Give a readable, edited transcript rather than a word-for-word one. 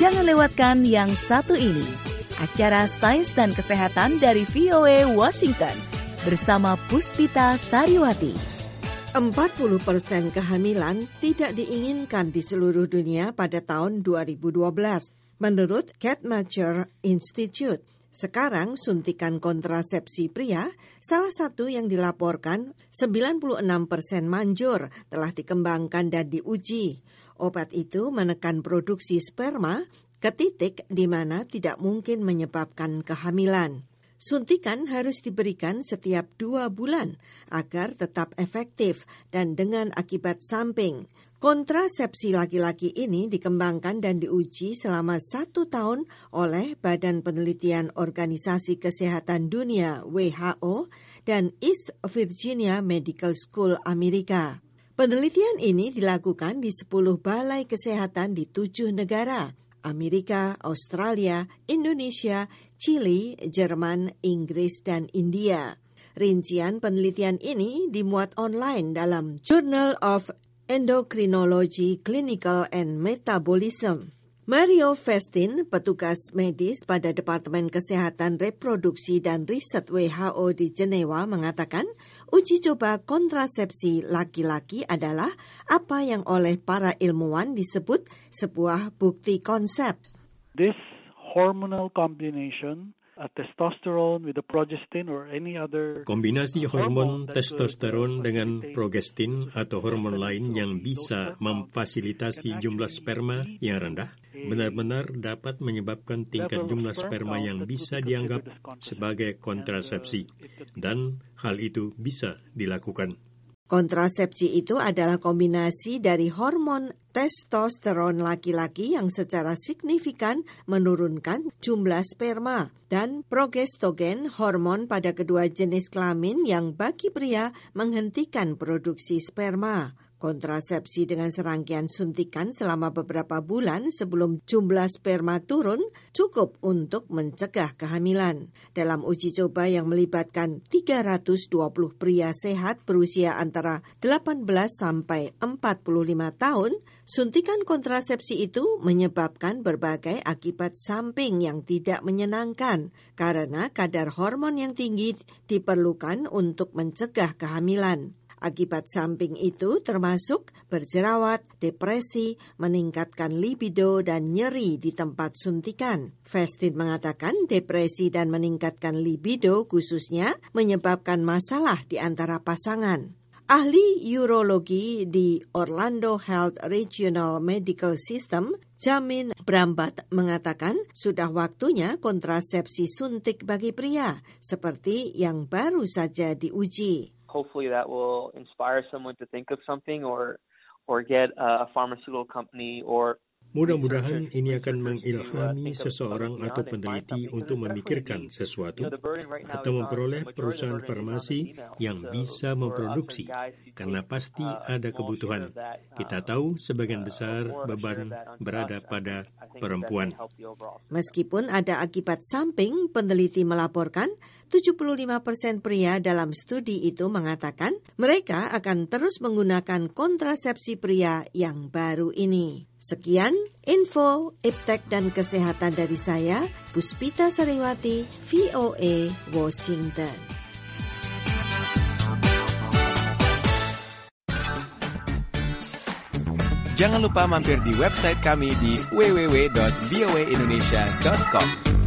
Jangan lewatkan yang satu ini, acara Sains dan Kesehatan dari VOA Washington bersama Puspita Sariwati. 40% kehamilan tidak diinginkan di seluruh dunia pada tahun 2012, menurut Guttmacher Institute. Sekarang suntikan kontrasepsi pria, salah satu yang dilaporkan 96% manjur, telah dikembangkan dan diuji. Obat itu menekan produksi sperma ke titik di mana tidak mungkin menyebabkan kehamilan. Suntikan harus diberikan setiap 2 bulan agar tetap efektif dan dengan akibat samping. Kontrasepsi laki-laki ini dikembangkan dan diuji selama 1 tahun oleh Badan Penelitian Organisasi Kesehatan Dunia WHO dan East Virginia Medical School Amerika. Penelitian ini dilakukan di 10 balai kesehatan di 7 negara, Amerika, Australia, Indonesia, Chili, Jerman, Inggris, dan India. Rincian penelitian ini dimuat online dalam Journal of Endocrinology, Clinical and Metabolism. Mario Festin, petugas medis pada Departemen Kesehatan Reproduksi dan Riset WHO di Jenewa, mengatakan uji coba kontrasepsi laki-laki adalah apa yang oleh para ilmuwan disebut sebuah bukti konsep. This hormonal combination, testosterone with the progestin or any other kombinasi hormon testosteron dengan progestin atau hormon lain yang bisa memfasilitasi jumlah sperma yang rendah benar-benar dapat menyebabkan tingkat jumlah sperma yang bisa dianggap sebagai kontrasepsi, dan hal itu bisa dilakukan. Kontrasepsi itu adalah kombinasi dari hormon testosteron laki-laki yang secara signifikan menurunkan jumlah sperma dan progestogen, hormon pada kedua jenis kelamin yang bagi pria menghentikan produksi sperma. Kontrasepsi dengan serangkaian suntikan selama beberapa bulan sebelum jumlah sperma turun cukup untuk mencegah kehamilan. Dalam uji coba yang melibatkan 320 pria sehat berusia antara 18 sampai 45 tahun, suntikan kontrasepsi itu menyebabkan berbagai akibat samping yang tidak menyenangkan karena kadar hormon yang tinggi diperlukan untuk mencegah kehamilan. Akibat samping itu termasuk berjerawat, depresi, meningkatkan libido, dan nyeri di tempat suntikan. Festin mengatakan depresi dan meningkatkan libido khususnya menyebabkan masalah di antara pasangan. Ahli urologi di Orlando Health Regional Medical System, Jamin Brambat, mengatakan sudah waktunya kontrasepsi suntik bagi pria, seperti yang baru saja diuji. Hopefully that will inspire someone to think of something or get a pharmaceutical company or mudah-mudahan ini akan mengilhami seseorang atau peneliti untuk memikirkan sesuatu atau memperoleh perusahaan farmasi yang bisa memproduksi, karena pasti ada kebutuhan. Kita tahu sebagian besar beban berada pada perempuan. Meskipun ada akibat samping, peneliti melaporkan 75% pria dalam studi itu mengatakan mereka akan terus menggunakan kontrasepsi pria yang baru ini. Sekian info, iptek dan kesehatan dari saya, Puspita Sariwati, VOA Washington. Jangan lupa mampir di website kami di www.voaindonesia.com.